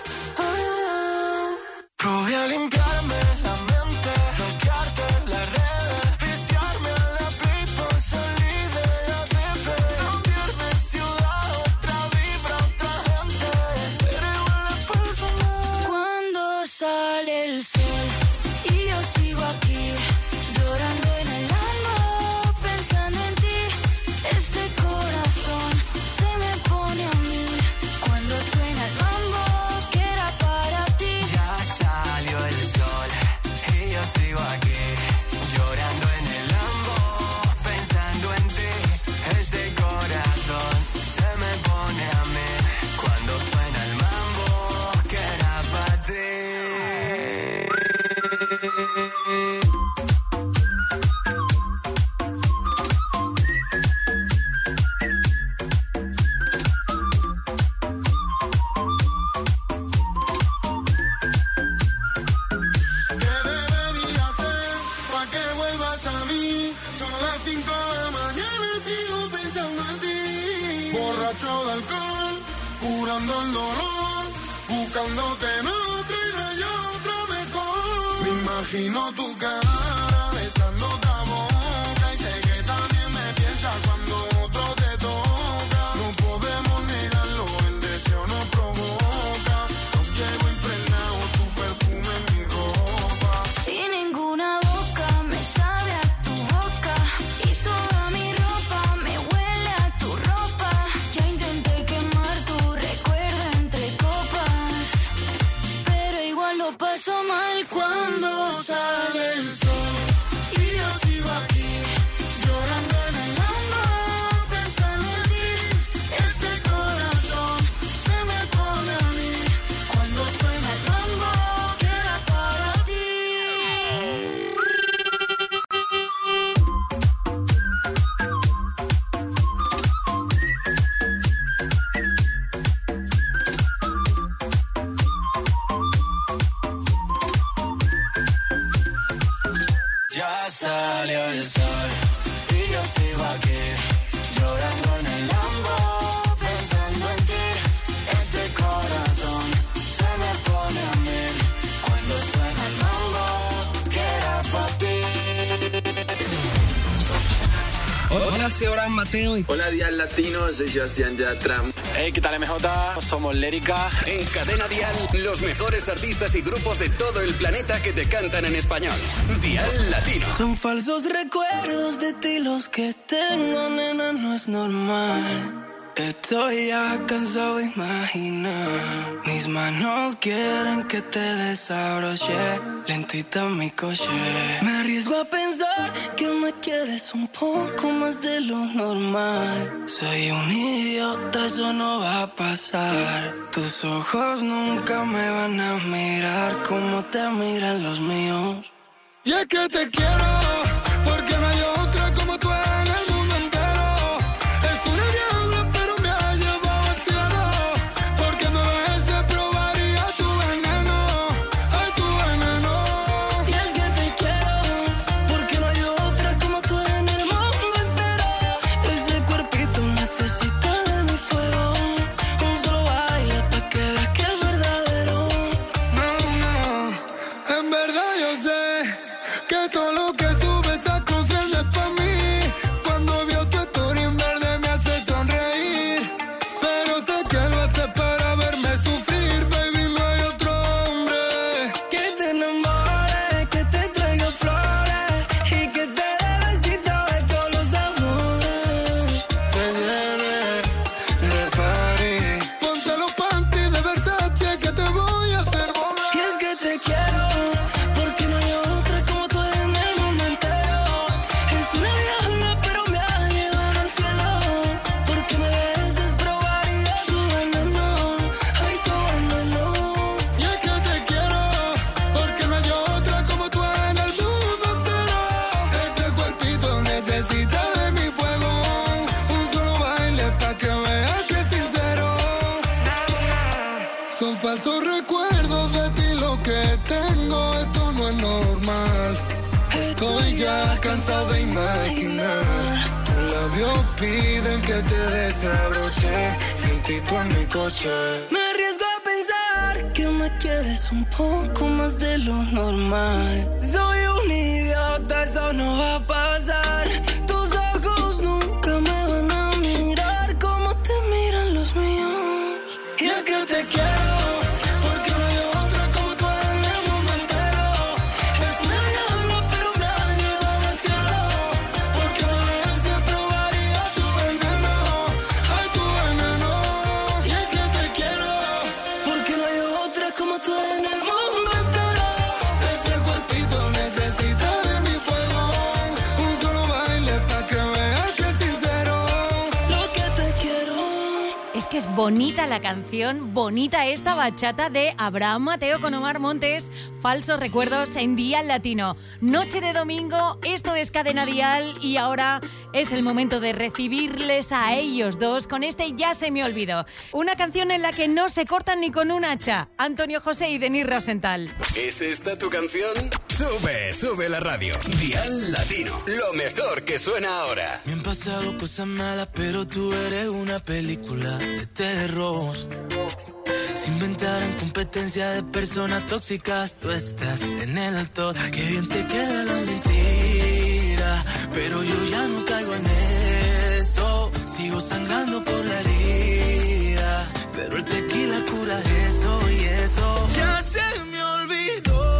Probé a limpiarme la mente, bloquearte las redes, viciarme a la play por salir de la D P. Cambiar de ciudad, otra vibra, otra gente, pero igual la paso mal. Cuando sale el sol y yo sigo aquí, llorando en el amor, pensando en ti. Este corazón se me pone a mil cuando suena el mambo que era para ti. Ya salió el sol y yo sigo aquí, llorando en el Lambo, pensando en ti. Este corazón se me pone a mí cuando suena el mambo que era para ti. ¿Qué debería hacer pa' que vuelvas a mí? Son las cinco de la mañana y sigo pensando en ti. Borracho de alcohol, curando el dolor, buscándote en otra y no hay otra mejor. Me imagino tu cara besando otra boca y sé que también me piensas cuando otro te toca. No podemos negarlo, el deseo nos provoca. Nos llevo impregnado tu perfume en mi ropa. Sin ninguna boca me sabe a tu boca y toda mi ropa me huele a tu ropa. Ya intenté quemar tu recuerdo entre copas, pero igual lo paso mal cuando sale el sol y yo sigo aquí, llorando en el amor, pensando en ti. Este corazón se me pone a mí cuando suena el mambo que era para ti. Ya salió el sol y yo sigo aquí, llorando en el Lambo, pensando en ti. Este corazón se me pone a mil cuando suena el mambo que era para ti. Hola, soy Abraham Mateo. Hola, Dial Latino, soy Sebastián Yatra. Hey, ¿qué tal, M J? Somos Lérica. En Cadena Dial, los mejores artistas y grupos de todo el planeta que te cantan en español. Dial Latino. Son falsos recuerdos de ti los que tengo, nena, no es normal. Estoy ya cansado de imaginar. Mis manos quieren que te desabroche lentita mi coche. Me arriesgo a pensar que me quieres un poco más de lo normal. Soy un idiota, eso no va a pasar. Tus ojos nunca me van a mirar como te miran los míos. Y es que te quiero porque no hay otra como tú en el mundo entero. Es una diabla pero me ha llevado al cielo. Porque me ves probaría tu veneno, ay tu veneno. Y es que te quiero porque no hay otra como tú en el mundo entero. Ese cuerpito necesita de mi fuego. Un solo baile pa' que veas que es verdadero. No, no, en verdad yo sé que todo lo que subes a cruzar es pa' mí. Cuando vio tu story en verde me hace sonreír. Pero sé que lo hace para verme sufrir. Baby, no hay otro hombre que te enamore, que te traiga flores y que te dé besitos de todos los amores. te lleve de party. Ponte los panties de Versace que te voy a hacer volar. Y es que te quiero porque no hay otra como tú en el mundo entero. Es una diabla pero me ha llevado al cielo. Porque me beses probaría tu veneno, ay tu veneno. Y es que te quiero porque no hay otra como tú en el mundo entero. Ese cuerpito necesita de mi fuego. Un solo baile pa' que veas que es sincero. Son falsos recuerdos de ti lo que tengo. Esto no es normal. Estoy ya cansado de imaginar tu labios piden que te desabroche, lentito en mi coche. Me arriesgo a pensar que me quieres un poco más de lo normal. Soy un idiota, eso no va a pasar. Tus ojos nunca me van a mirar como te miran los míos. Y es que te quiero. Es bonita la canción, bonita esta bachata de Abraham Mateo con Omar Montes, Falsos Recuerdos en Dial Latino. Noche de domingo, esto es Cadena Dial y ahora es el momento de recibirles a ellos dos con este Ya se me olvidó. Una canción en la que no se cortan ni con un hacha. Antonio José y Denis Rosenthal. ¿Es esta tu canción? Sube, sube la radio. Dial Latino, lo mejor que suena ahora. Me han pasado cosas malas, pero tú eres una película de terror. Se inventaron competencia de personas tóxicas. Tú estás en el top. Qué bien te queda la mentira, pero yo ya no caigo en eso. Sigo sangrando por la herida, pero el tequila cura eso y eso. Ya se me olvidó.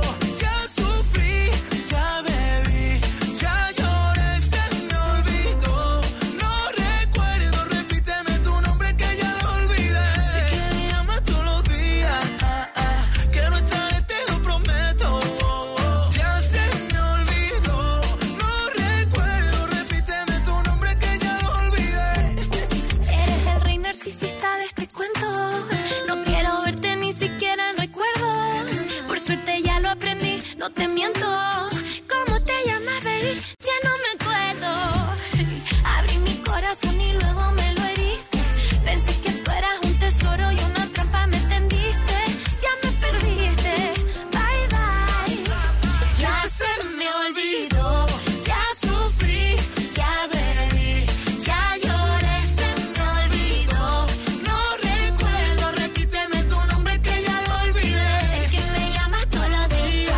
No te miento, ¿cómo te llamas, baby? Ya no me acuerdo. Abrí mi corazón y luego me lo heriste. Pensé que tú eras un tesoro y una trampa me tendiste. Ya me perdiste, bye bye. Ya se me olvidó, ya sufrí, ya bebí, ya lloré, se me olvidó. No recuerdo, repíteme tu nombre que ya lo olvidé. El que me llamas todos los días.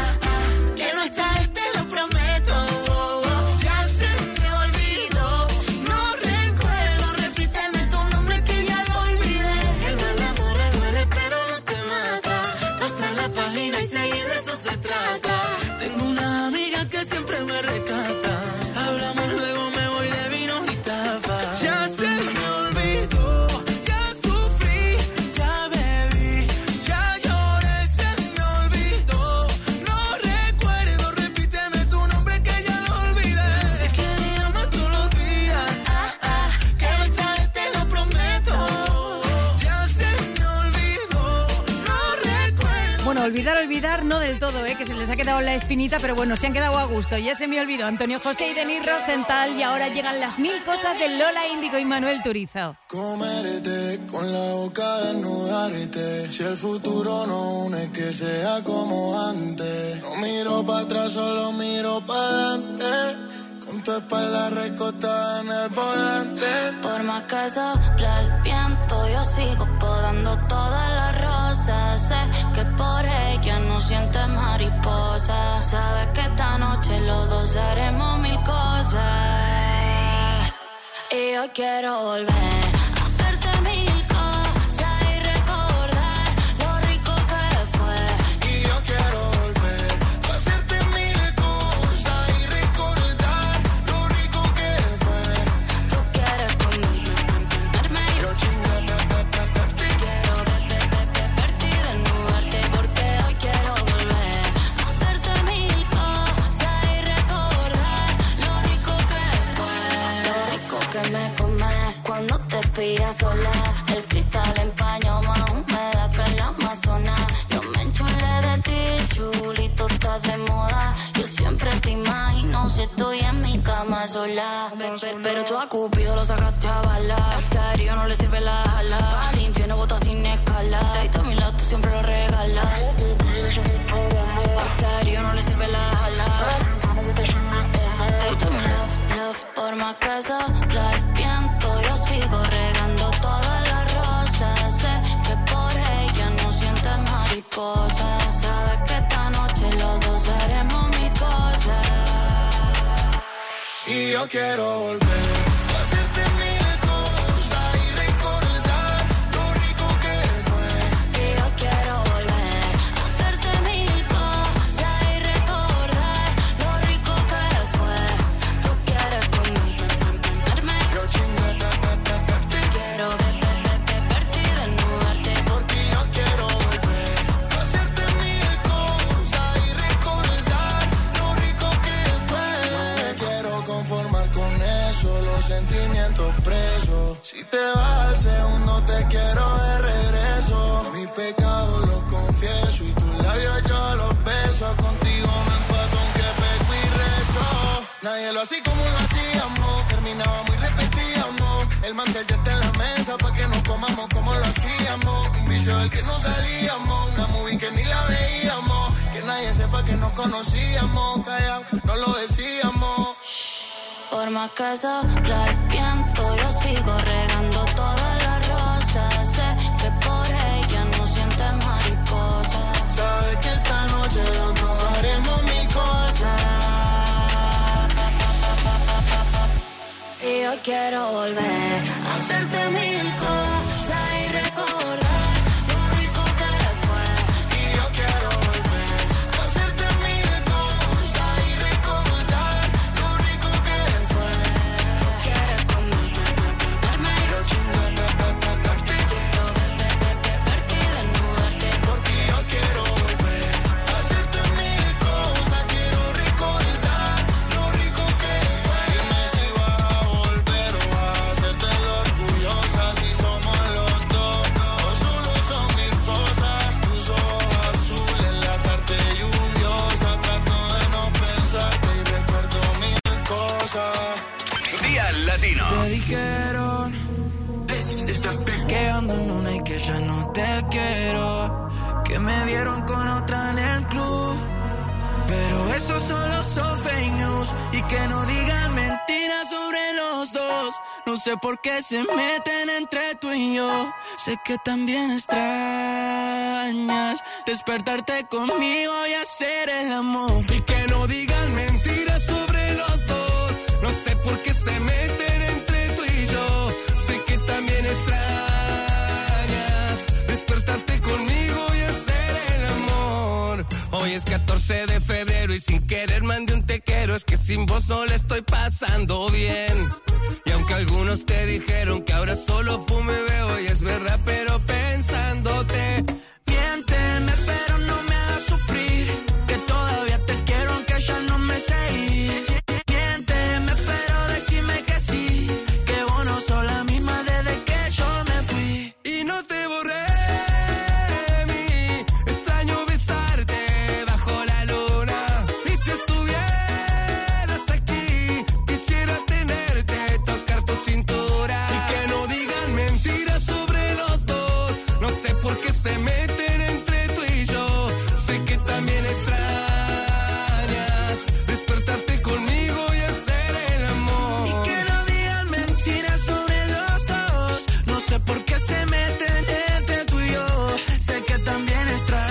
Olvidar, olvidar, no del todo, ¿eh? Que se les ha quedado la espinita, pero bueno, se han quedado a gusto. Ya se me olvidó. Antonio José y Denis Rosenthal. Y ahora llegan las mil cosas de Lola Índigo y Manuel Turizo. Comerte con la boca desnudarte. Si el futuro no une, que sea como antes. No miro para atrás, solo miro para adelante. Con tu espalda recostada en el volante. Por más que sopla el viento, yo sigo podando todas las rosas. Sé que por ella no sientes mariposa. Sabes que esta noche los dos haremos mil cosas. Y yo quiero volver a hacerte mil cosas y recordar lo rico que fue. Y yo quiero volver a hacerte mil cosas y recordar lo rico que fue. Tú quieres comerme, yo chinga, quiero verte y desnudarte porque hoy quiero volver a hacerte mil cosas y recordar lo rico que fue. Lo rico que me comes cuando te pillas sola. El cristal empañó más humedad que la Amazonas. Yo me enchulé de ti, chulito, estás de moda. Yo siempre te imagino si estoy en mi cama sola. Pero, pero tú a Cupido lo sacaste a bala. A Estéreo no le sirve la ala. Al infierno bota sin escala. Te a mi lado tú siempre lo regalas. A Estéreo no le sirve la ala. Te a mi love, love, por más más que sopla el viento, yo sigo regando todas las rosas. Sé que por ella no sientes mariposa. Sabes que esta noche los dos haremos mi cosa. Y yo quiero volver a hacerte mil cosas y recordar lo rico que fue. Y yo quiero volver a hacerte mil cosas y recordar lo rico que fue. Tú quieres comerme, yo chingarte, quiero beber, beber, verte y desnudarte. porque yo quiero volver a hacerte mil cosas y recordar lo rico que fue. No me quiero conformar con eso, los sentimientos presos. Si te vas al segundo te quiero de regreso. Mis pecados los confieso y tus labios yo los beso. Contigo no empato aunque peco y rezo. Nadie lo hacía como lo hacíamos, terminábamos y repetíamos. El mantel ya está en la mesa pa' que nos comamos como lo hacíamos. Un vicio del que no salíamos, una movie que ni la veíamos. Que nadie sepa que nos conocíamos, callao, no lo decíamos. Por más que sopla el viento, yo sigo regando todas las rosas. Sé que por ella no sientes mariposa. Sabes que esta noche los dos haremos mil cosas. Y yo quiero volver a hacerte mil cosas y recordar lo rico que fue. Y yo quiero volver a hacerte mil cosas y recordar lo rico que fue. Tú quieres comerme, yo chingarte, quiero beber, beber, verte y desnudarte. porque yo quiero volver a hacerte mil cosas. Quiero recordar lo rico que fue. Dime si vas a volver o vas a hacerte la orgullosa. Si somos los dos o solo son mil cosas. Tus ojos azules, la tarde lluviosa. Trato de no pensarte y recuerdo mil cosas. Día Latino. Te dijeron que ando en una y que ya no te quiero, que me vieron con otra en el club, pero eso solo son fake news. Y que no digan mentiras sobre los dos. No sé por qué se meten entre tú y yo. Sé que también extrañas despertarte conmigo y hacer el amor. Y que no digan mentiras sobre los dos. No sé por qué se meten entre tú y yo. Sé que también extrañas despertarte conmigo y hacer el amor. Hoy es catorce de febrero y sin querer mandé un te quiero. Es que sin vos no le estoy pasando bien. Y aunque algunos te dijeron que ahora solo fumo y veo, y es verdad, pero pensándote, miénteme pero no me hagas sufrir, que todavía te quiero aunque ya no me sé ir. Miénteme pero decime que sí, que vos no sos la misma desde que yo me fui. Y no te borré de mí, extraño besarte bajo la luna. Y si estuvieras aquí, quisiera tenerte, tocar tu cintura. Y que no digan mentiras sobre los dos. No sé por qué se meten entre tú y yo. Sé que también extrañas despertarte conmigo y hacer el amor. Y que no digan mentiras sobre los dos. No sé por qué se meten entre tú y yo. Sé que también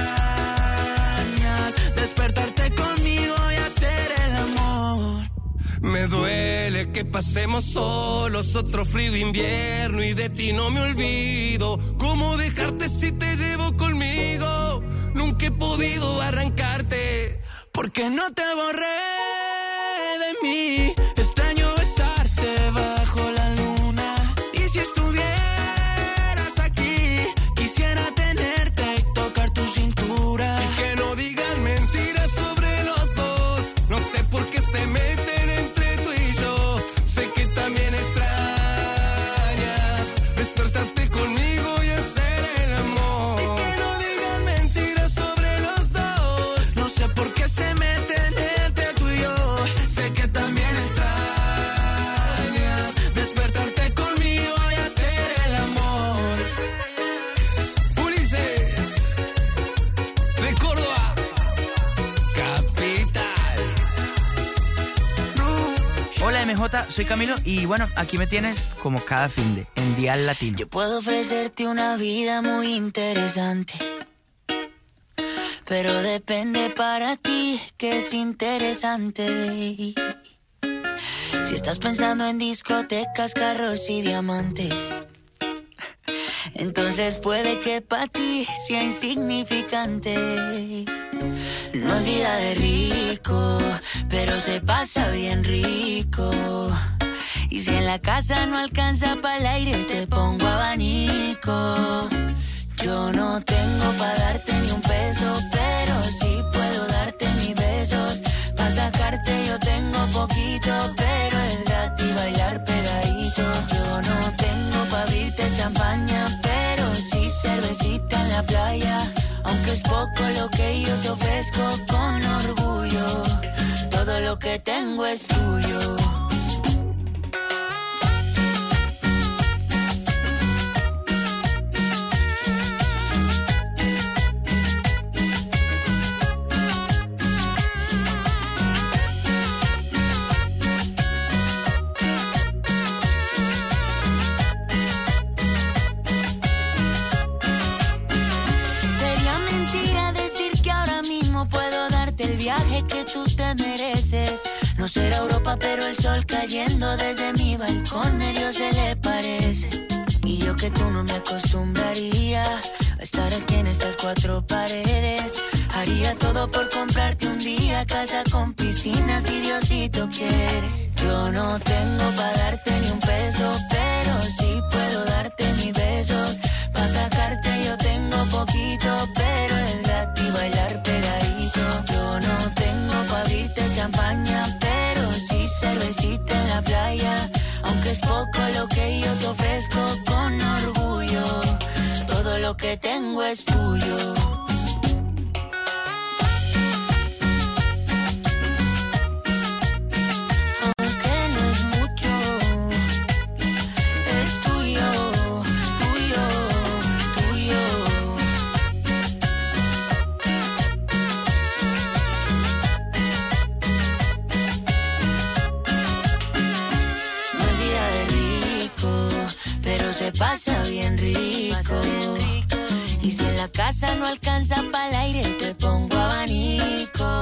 extrañas despertarte conmigo y hacer el amor. Me duele que pasemos solos otro frío invierno y de ti no me olvido. ¿Cómo dejarte si te llevo conmigo? Nunca he podido arrancarte porque no te borré de mí. Extraño besarte bajo la luna. Y si estuvieras aquí, quisiera tenerte y tocar tu cintura. Y que no digan mentiras sobre los dos. No sé por qué se meten entre tú y yo. Sé que también extrañas despertarte conmigo y hacer el amor. Y que no digan mentiras sobre los dos. No sé por qué se meten entre tú M J, soy Camilo y bueno, aquí me tienes como cada finde en Dial Latino. Yo puedo ofrecerte una vida muy interesante, pero depende para ti que es interesante. Si estás pensando en discotecas, carros y diamantes, entonces puede que para ti sea insignificante. No es vida de rico, pero se pasa bien rico. Y si en la casa no alcanza para el aire, te pongo abanico. Yo no tengo para darte ni un peso, pero sí puedo darte mis besos. Para sacarte yo tengo poquito, pero es gratis bailar pegadito. Yo no tengo para abrirte champaña, pero sí cervecita en la playa. Aunque es poco lo que yo te ofrezco con orgullo, todo lo que tengo es tuyo. Que tú te mereces. No será Europa, pero el sol cayendo desde mi balcón medio se le parece. Y yo que tú no me acostumbraría a estar aquí en estas cuatro paredes. Haría todo por comprarte un día casa con piscina si Diosito quiere. Yo no tengo para darte ni un peso, pero sí puedo darte mis besos. Para sacarte yo tengo poquito, pero es gratis bailar pegadito. Yo no tengo para abrirte champaña, pero sí cervecita en la playa. Aunque es poco lo que yo te ofrezco con orgullo, todo lo que tengo es tuyo. Se pasa bien rico. Y si en la casa no alcanza para el aire, te pongo abanico.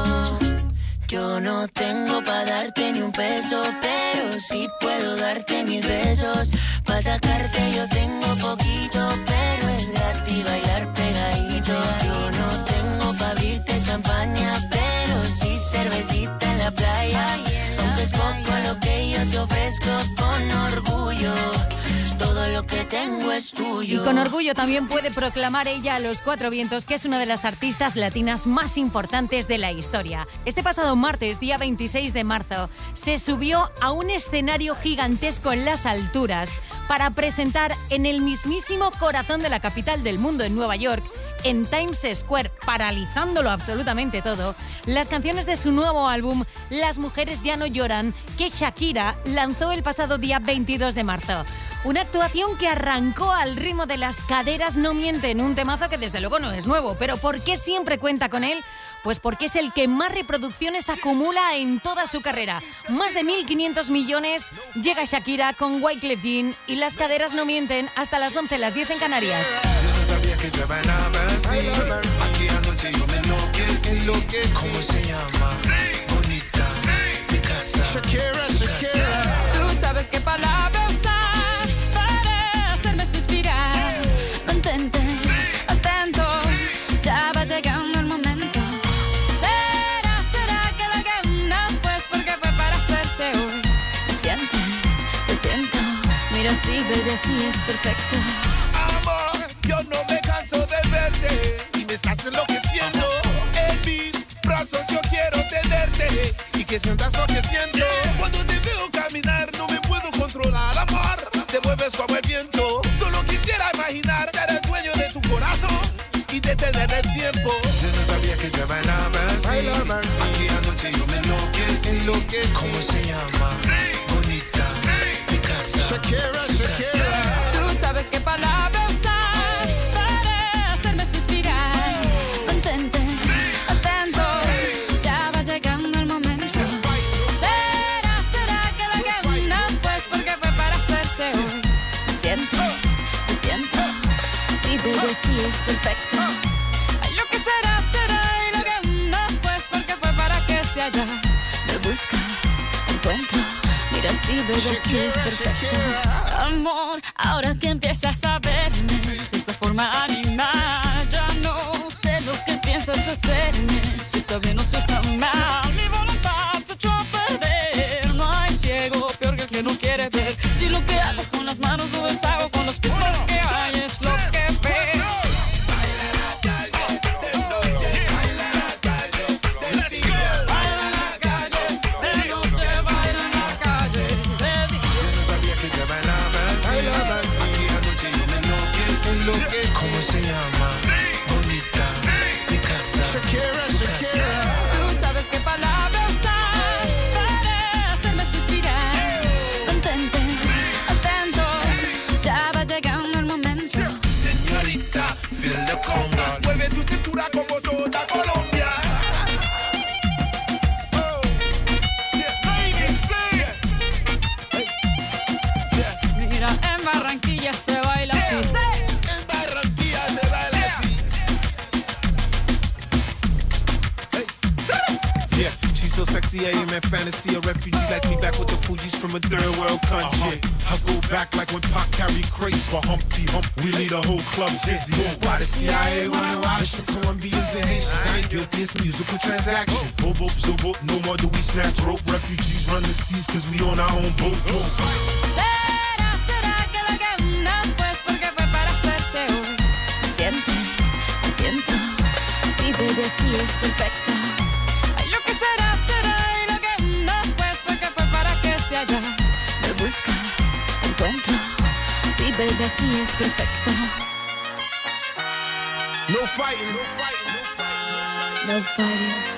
Yo no tengo para darte ni un peso, pero sí puedo darte mis besos. Para sacarte yo tengo poquito, pero es gratis bailar pegadito. Yo no tengo para abrirte champaña, pero sí cervecita en la playa. Aunque es poco lo que yo te ofrezco con orgullo, todo lo que tengo es tuyo. Y con orgullo también puede proclamar ella a los cuatro vientos que es una de las artistas latinas más importantes de la historia. Este pasado martes, día veintiséis de marzo, se subió a un escenario gigantesco en las alturas para presentar en el mismísimo corazón de la capital del mundo, en Nueva York, en Times Square, paralizándolo absolutamente todo, las canciones de su nuevo álbum Las mujeres ya no lloran, que Shakira lanzó el pasado día veintidós de marzo. Una actuación que arrancó al ritmo de Las caderas no mienten, un temazo que desde luego no es nuevo, pero ¿por qué siempre cuenta con él? Pues porque es el que más reproducciones acumula en toda su carrera. Más de mil quinientos millones. Llega Shakira con Wyclef Jean y Las caderas no mienten hasta las once, las diez en Canarias. Yo no sabía que te bailaba así. Aquí anoche yo me enloquecí. ¿Cómo se llama? Bonita. Mi casa. Shakira, Shakira. Tú sabes qué palabra usar para hacerme suspirar. Mantente atento, ya va llegando el momento. ¿Será, será que lo que no fue es porque fue para hacerse hoy? ¿Me sientes? Te siento. Mira, sí, baby, así es perfecto. Amor, yo no me canso de verte y me estás enloqueciendo. En mis brazos yo quiero tenerte y que sientas lo que siento. Cuando te veo caminar no me puedo controlar, amor. Te mueves como el viento. Solo quisiera imaginar ser el dueño de tu corazón y detener el tiempo. Yo no sabía que te bailaba así. Bailaba así. Aquí anoche yo me enloquecí. enloquecí. ¿Cómo se llama? Sí. Bonita. Sí. Mi casa. Shakira, Shakira. Tú sabes qué palabra usar para hacerme suspirar. Mantente atento, ya va llegando el momento. ¿Será, será que lo que es perfecto. Ay, lo que será, será y lo que no, pues porque fue para que se haya. Me buscas, te encuentro. Mira, sí, bebé, sí es perfecto. Amor, ahora que empiezas a verme de esa forma animal, ya no sé lo que piensas hacerme. Si está bien o si está mal. Mi voluntad se echó a perder. No hay ciego peor que el que no quiere ver. Si lo que hago con las manos lo deshago con los pies, lo que hay es lo que veo. ¿Cómo se llama? Bonita, mi casa, Shakira, su Shakira. casa. Tú sabes qué palabra usar para hacerme suspirar. Mantente atento, ya va llegando el momento. Señorita, feel the conga. Mueve tu cintura como toda Colombia. Oh, yeah, baby, say it. Mira, en Barranquilla se baila así. En Barranquilla se baila así. Yeah, she's so sexy, I am in fantasy. A refugee like me back with the Fugees from a third world country. I go back like when Pac carried crates for Humpty Hump. We lead a whole club dizzy. Why the C I A wanna watch the Colombians and Haitians? I ain't guilty, it's a musical transaction. Boop, boop, so boop, no more do we snatch rope. Refugees run the seas cause we on our own boat. Será, será que lo que no, pues porque fue para hacerse hoy. ¿Me sientes? Me siento. Sí, baby, sí es perfecto. Ay, lo que será, será y lo que no, pues porque fue para que se haya. Me buscas, te encuentro. Sí, baby, sí es perfecto. No fighting, no fighting, no fighting. No fighting.